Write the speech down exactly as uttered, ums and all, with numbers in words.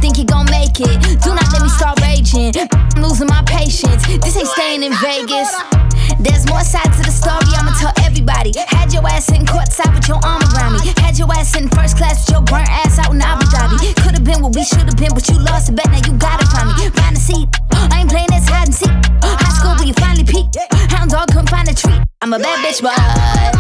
think you gon' make it. Do not let me start raging. I'm losing my patience. This ain't staying in Vegas. There's more sides to the story, I'ma tell everybody. Had your ass sitting courtside with your arm around me. Had your ass sitting first class with your burnt ass out in Abu Dhabi. Could've been what we should've been, but you lost the bet, now you gotta find me. Find a seat, I ain't playing this hide and seek. High school where you finally peaked. Hound dog couldn't find a treat. I'm a bad bitch, but